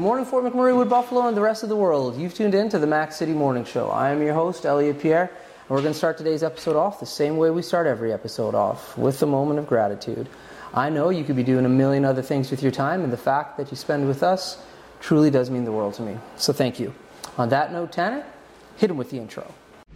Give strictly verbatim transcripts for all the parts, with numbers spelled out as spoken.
morning, Fort McMurray, Wood Buffalo, and the rest of the world. You've tuned in to the Mac City Morning Show. I am your host, Elliot Pierre, and we're going to start today's episode off the same way we start every episode off, with a moment of gratitude. I know you could be doing a million other things with your time, and the fact that you spend with us truly does mean the world to me. So thank you. On that note, Tanner, hit him with the intro.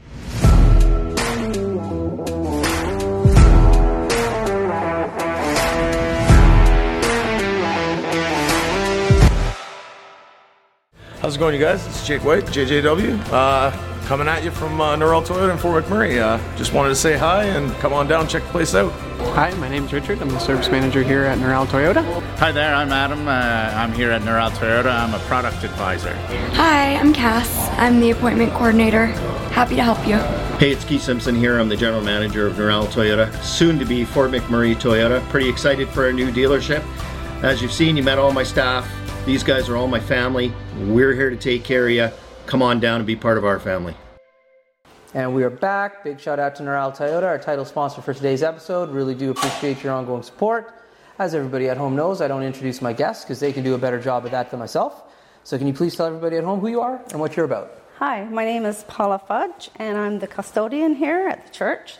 How's it going, you guys? It's Jake White, J J W, uh, coming at you from uh, Norrell Toyota in Fort McMurray. Uh, just wanted to say hi and come on down, check the place out. Hi, my name's Richard. I'm the service manager here at Norrell Toyota. Hi there, I'm Adam. Uh, I'm here at Norrell Toyota. I'm a product advisor. Hi, I'm Cass. I'm the appointment coordinator. Happy to help you. Hey, it's Keith Simpson here. I'm the general manager of Norrell Toyota, soon to be Fort McMurray Toyota. Pretty excited for our new dealership. As you've seen, you met all my staff. These guys are all my family. We're here to take care of you. Come on down and be part of our family. And we are back. Big shout out to Norrell Toyota, our title sponsor for today's episode. Really do appreciate your ongoing support. As everybody at home knows, I don't introduce my guests because they can do a better job of that than myself. So can you please tell everybody at home who you are and what you're about? Hi, my name is Paula Fudge, and I'm the custodian here at the church.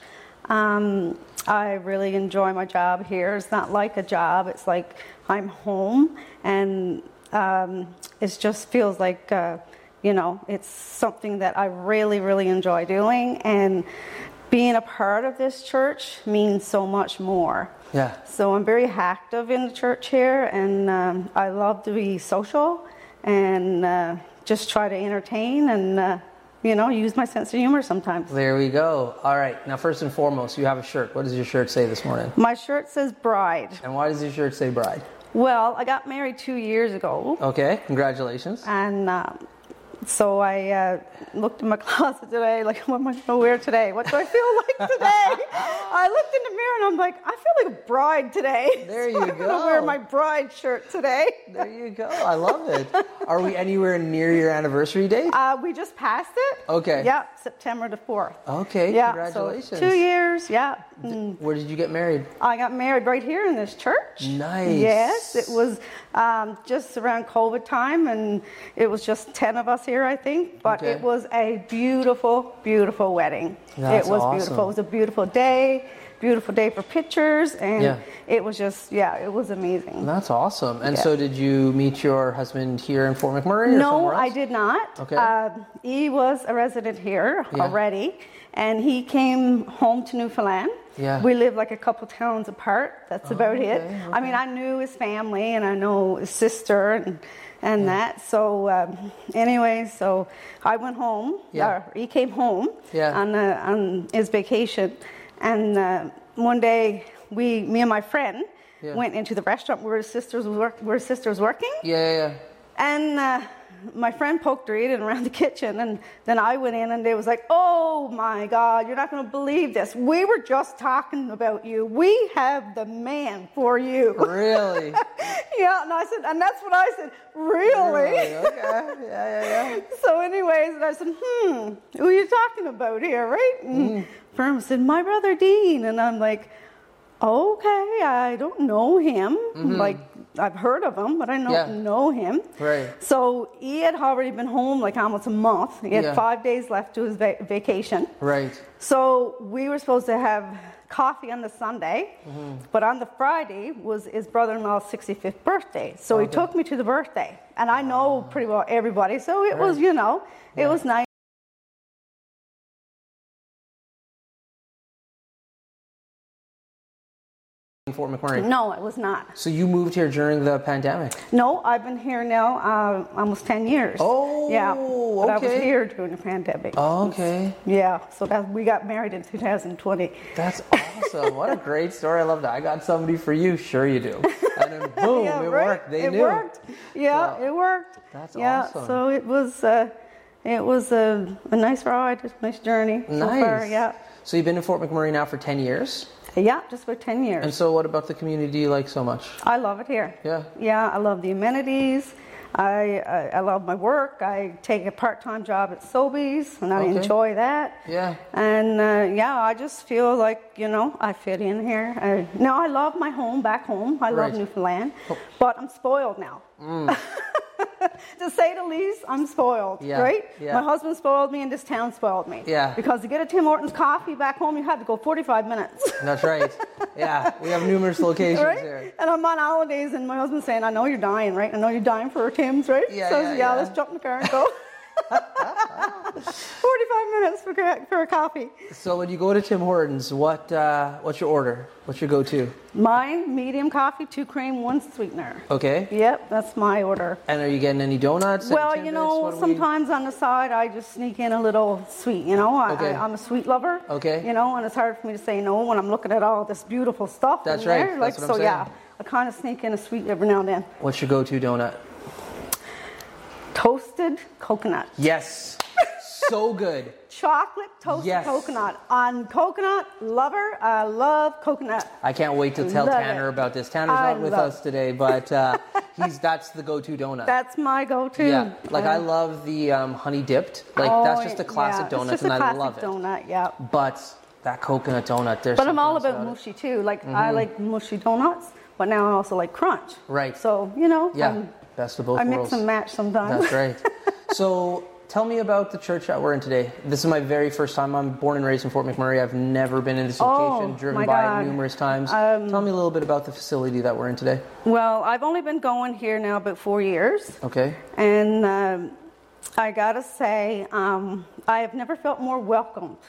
Um, I really enjoy my job here. It's not like a job. It's like I'm home, and um, it just feels like, uh, you know, it's something that I really, really enjoy doing. And being a part of this church means so much more. Yeah. So I'm very active in the church here, and um, I love to be social and uh, just try to entertain and, uh, you know, use my sense of humor sometimes. There we go. All right. Now, first and foremost, you have a shirt. What does your shirt say this morning? My shirt says bride. And why does your shirt say bride? Well, I got married two years ago. Okay. Congratulations. And um, so I uh, looked in my closet today, like, what am I going to wear today? What do I feel like today? I looked in the mirror and I'm like, I feel like a bride today. There so you I'm go. I'm going to wear my bride shirt today. There you go. I love it. Are we anywhere near your anniversary date? Uh, we just passed it. Okay. Yeah, September the fourth. Okay. Yeah, Congratulations. So two years, yeah. Mm. Where did you get married? I got married right here in this church. Nice. Yes, it was um, just around COVID time, and it was just ten of us here, I think. But Okay. it was a beautiful, beautiful wedding. That's it was awesome. beautiful. It was a beautiful day, beautiful day for pictures, and Yeah. it was just, yeah, it was amazing. That's awesome. And Yeah. so did you meet your husband here in Fort McMurray or No, somewhere else? I did not. Okay. Uh, he was a resident here Yeah. already, and he came home to Newfoundland. Yeah. We live like a couple towns apart. That's Oh, about okay, it. okay. I mean, I knew his family, and I know his sister, and and Yeah. that. So um, anyway, so I went home. Yeah. Or he came home Yeah. on uh, on his vacation, and uh, one day we, me and my friend, Yeah. went into the restaurant where his sisters was work, where his sister was working. Yeah, yeah, yeah. And uh, my friend poked her in around the kitchen, and then I went in, and they was like, "Oh my God, you're not going to believe this. We were just talking about you. We have the man for you." Really? Yeah, and I said, and that's what I said. Really? Really? Okay. Yeah, yeah, yeah. So, anyways, and I said, "Hmm, who are you talking about here, right?" And Mm. Firm said, "My brother Dean," and I'm like, "Okay, I don't know him. Like, I've heard of him, but I don't Mm-hmm. Yeah. know him." Right. So he had already been home like almost a month. He had Yeah. five days left to his va- vacation. Right. So we were supposed to have coffee on the Sunday, but on the Friday was his brother-in-law's sixty-fifth birthday. So he Okay. took me to the birthday, and I know pretty well everybody. So it was, Right. you know, it Yeah. was nice. In Fort McMurray. No, it was not. So you moved here during the pandemic? No, I've been here now uh, almost ten years. Oh, yeah. But I was okay. here during the pandemic. Okay. Yeah, so that we got married in two thousand twenty. That's awesome. What a great story. I love that. I got somebody for you. Sure you do. And then boom, Yeah, it right? worked. They it knew. worked. Yeah, So, it worked. that's yeah, awesome. so it was uh, it was a, a nice ride, a nice journey so Nice. far. Yeah, So you've been in Fort McMurray now for ten years? yeah, just about ten years. And so what about the community do you like so much? I love it here. Yeah. Yeah, I love the amenities. I, I I love my work. I take a part-time job at Sobeys, and I Okay. enjoy that. Yeah. And uh, yeah, I just feel like, you know, I fit in here. I, now I love my home back home. I love Right. Newfoundland, Oh. but I'm spoiled now. To say the least, I'm spoiled, Yeah, right? yeah. My husband spoiled me and this town spoiled me. Yeah. Because to get a Tim Hortons coffee back home, you had to go forty-five minutes. That's right. Yeah, we have numerous locations Right? here. And I'm on holidays and my husband's saying, I know you're dying, right? I know you're dying for a Tim's, right? Yeah, so yeah, yeah, yeah. let's jump in the car and go. forty-five minutes for, ca- for a coffee. So when you go to Tim Hortons, what uh, what's your order? What's your go-to? Mine, medium coffee, two cream, one sweetener. Okay. Yep, that's my order. And are you getting any donuts? any Well, you tidbits? know, What do we- sometimes on the side I just sneak in a little sweet, you know. I, Okay. I, I'm a sweet lover. Okay. You know, and it's hard for me to say no when I'm looking at all this beautiful stuff That's in right. there. That's like, what I'm so yeah, saying. I kind of sneak in a sweet every now and then. What's your go-to donut? Toasted coconut. Yes. So good. Chocolate toasted Yes. coconut. On coconut lover, I love coconut. I can't wait to tell Love Tanner it. about this. Tanner's I not with love us today, but uh, he's that's the go-to donut. That's my go-to. yeah, like I Uh, love the um, honey dipped. Like oh, that's just a classic yeah, donut, it's just and a I classic love it. donut, yeah. But that coconut donut, there's. But I'm all something about else mushy too. Like I like mushy donuts, but now I also like crunch. Right. So you know, Yeah, I'm- best of both I worlds. mix and match sometimes. That's right. So tell me about the church that we're in today. This is my very first time. I'm born and raised in Fort McMurray. I've never been in this location, Oh, driven my by God. it numerous times. Um, tell me a little bit about the facility that we're in today. Well, I've only been going here now about four years, Okay. and um, I gotta say, um, I have never felt more welcomed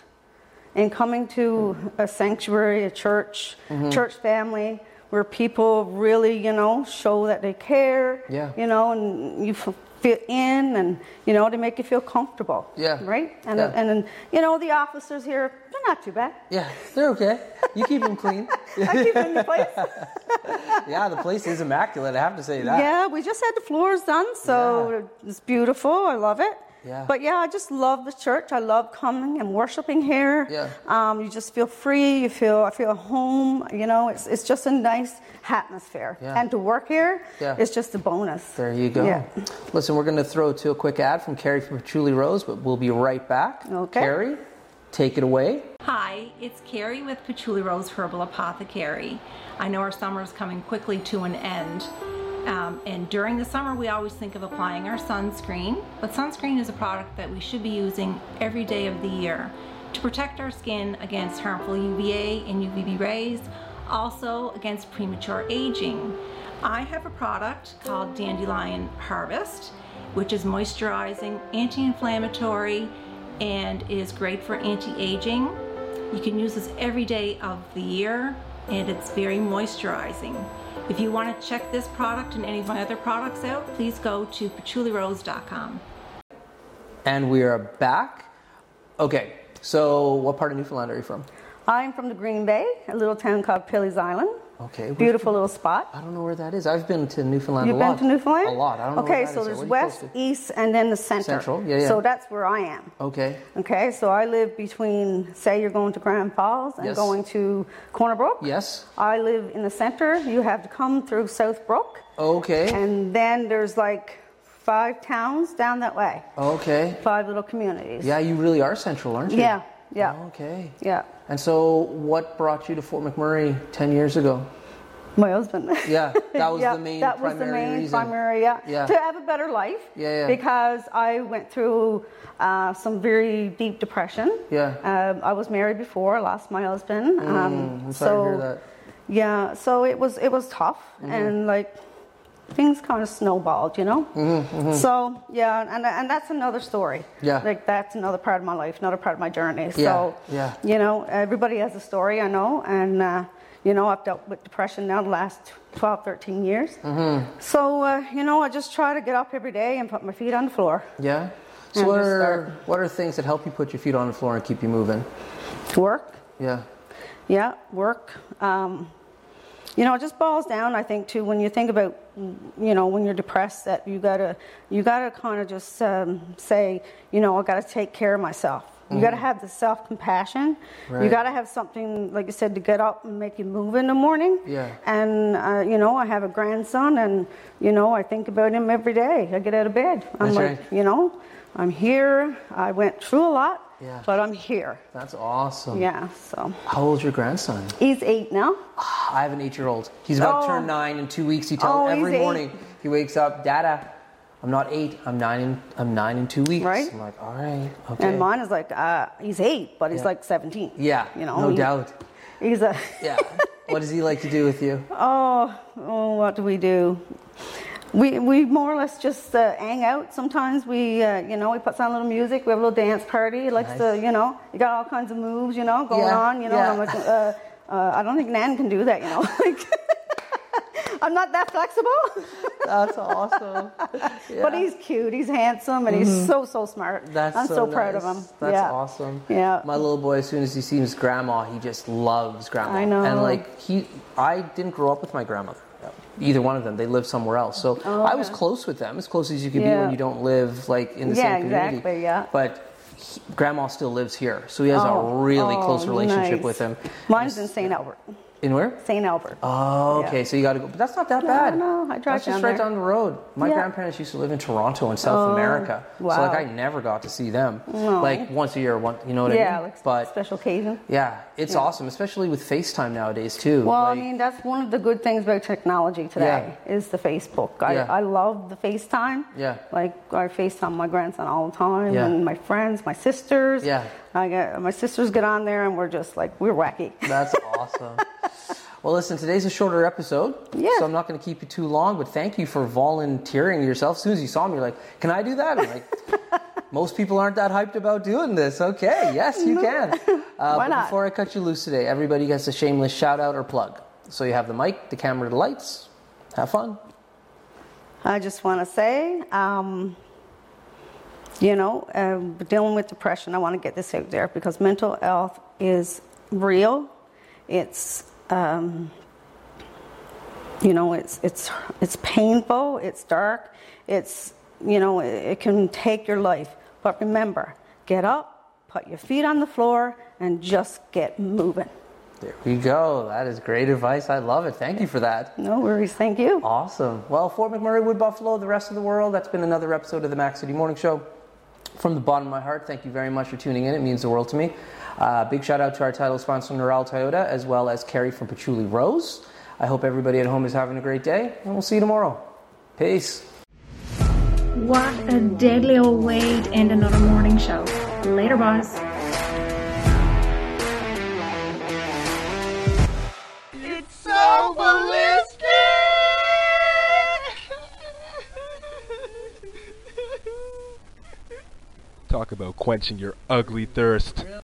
in coming to a sanctuary, a church, Mm-hmm. church family, where people really, you know, show that they care. Yeah. You know, and you f- fit in, and you know, they make you feel comfortable. Yeah. Right. And Yeah. and then you know, the officers here, they're not too bad. Yeah, they're okay. You keep them clean. I keep them in the place. Yeah, the place is immaculate. I have to say that. Yeah, we just had the floors done, so it's beautiful. I love it. Yeah. But yeah, I just love the church. I love coming and worshiping here. Yeah. Um, you just feel free. You feel I feel home. You know, it's it's just a nice atmosphere. Yeah. And to work here, Yeah. it's just a bonus. There you go. Yeah. Listen, we're going to throw to a quick ad from Carrie from Patchouli Rose, but we'll be right back. Okay. Carrie, take it away. Hi, it's Carrie with Patchouli Rose Herbal Apothecary. I know our summer is coming quickly to an end. Um, and during the summer, we always think of applying our sunscreen, but sunscreen is a product that we should be using every day of the year to protect our skin against harmful U V A and U V B rays, also against premature aging. I have a product called Dandelion Harvest, which is moisturizing, anti-inflammatory, and is great for anti-aging. You can use this every day of the year, and it's very moisturizing. If you want to check this product and any of my other products out, please go to patchouli rose dot com. And we are back. Okay, so what part of Newfoundland are you from? I'm from the Green Bay, a little town called Pilley's Island. Okay. where's- Beautiful little spot. I don't know where that is. I've been to Newfoundland You've a been lot. to Newfoundland? A lot. I don't know Okay, where that so is. there's What are you west, close to? east, and then the center. Central, yeah, yeah. So that's where I am. Okay. Okay, so I live between, say you're going to Grand Falls and Yes. going to Corner Brook. Yes. I live in the center. You have to come through South Brook. Okay. And then there's like five towns down that way. Okay. Five little communities. Yeah, you really are central, aren't you? Yeah, yeah. Okay. Yeah. And so what brought you to Fort McMurray ten years ago? My husband. Yeah, that was Yeah, the main that was primary the main reason. primary, yeah. Yeah. To have a better life. Yeah, yeah. Because I went through uh, some very deep depression. Yeah. Um, I was married before. I lost my husband. um, I'm sorry so, to hear that. Yeah, so it was it was tough, Mm-hmm. and like things kind of snowballed, you know. Mm-hmm, So yeah, and and that's another story. Yeah. Like that's another part of my life, another part of my journey. Yeah, So yeah. you know, everybody has a story, I know, and uh, you know, I've dealt with depression now the last twelve, thirteen years. Mm-hmm. So uh, you know, I just try to get up every day and put my feet on the floor. Yeah. So And what just are start. what are things that help you put your feet on the floor and keep you moving? Work. Yeah. Yeah, work. Um, you know, it just boils down, I think, to when you think about, you know, when you're depressed, that you gotta, you gotta kind of just um, say, you know, I gotta take care of myself. You gotta have the self-compassion. Right. You gotta have something, like you said, to get up and make you move in the morning. Yeah. And uh, you know, I have a grandson, and you know, I think about him every day. I get out of bed. I'm That's like, right. you know, I'm here. I went through a lot, Yeah. but I'm here. That's awesome. Yeah. So How old's your grandson? he's eight now. I have an eight-year-old. He's about to Oh. turn nine in two weeks. He tells Oh, every he's eight. morning he wakes up, Dada, I'm not eight. I'm nine. In, I'm nine in two weeks. Right. I'm like, all right, okay. And mine is like, uh, he's eight, but he's Yeah. like seventeen. Yeah, you know, no he- doubt. He's a. Yeah. What does he like to do with you? Oh, oh, what do we do? We we more or less just uh, hang out. Sometimes we, uh, you know, he puts on a little music. We have a little dance party. He likes Nice. to, you know, he got all kinds of moves, you know, going Yeah, on. You know, yeah. and I'm like, uh, uh, I don't think Nan can do that. You know, like I'm not that flexible. That's awesome. Yeah. But he's cute. He's handsome, and he's so so smart. That's I'm so, proud of nice. him. That's yeah. awesome. Yeah. My little boy, as soon as he sees grandma, he just loves grandma. I know. And like he, I didn't grow up with my grandmother. Either one of them. They lived somewhere else. So Oh, I was okay. close with them, as close as you can be Yeah. when you don't live like in the Yeah, same community. exactly, yeah. But he, grandma still lives here, so he has Oh, a really oh, close relationship nice. with him. Mine's in Saint Albert. In where? Saint Albert. Oh, okay. Yeah. So you got to go. But that's not that No, bad. no, I drive That's just down right there. down the road. My Yeah. grandparents used to live in Toronto in South Oh, America. wow. So like I never got to see them. No. Like once a year, one, you know what Yeah, I mean? like but special occasion. yeah, it's Yeah. awesome, especially with FaceTime nowadays too. Well, Like, I mean, that's one of the good things about technology today is the Facebook. I, Yeah. I love the FaceTime. Yeah. Like I FaceTime my grandson all the time, Yeah. and my friends, my sisters. Yeah. I get my sisters get on there, and we're just like we're wacky. That's awesome. Well, listen, today's a shorter episode, Yeah. so I'm not going to keep you too long, but thank you for volunteering yourself. As soon as you saw me, you're like, can I do that? I'm like, most people aren't that hyped about doing this. Okay, yes, you can. Uh, Why but not? before I cut you loose today, everybody gets a shameless shout out or plug. So you have the mic, the camera, the lights. Have fun. I just want to say, um, you know, uh, dealing with depression. I want to get this out there because mental health is real. It's um, you know, it's it's it's painful. It's dark. It's you know, it, it can take your life. But remember, get up, put your feet on the floor, and just get moving. There we go. That is great advice. I love it. Thank you for that. No worries. Thank you. Awesome. Well, Fort McMurray, Wood Buffalo, the rest of the world, that's been another episode of the Mac City Morning Show. From the bottom of my heart, thank you very much for tuning in. It means the world to me. Uh, big shout out to our title sponsor, Neural Toyota, as well as Carrie from Patchouli Rose. I hope everybody at home is having a great day, and we'll see you tomorrow. Peace. What a deadly old way to end another morning show. Later, boss. It's so ballistic! Talk about quenching your ugly thirst.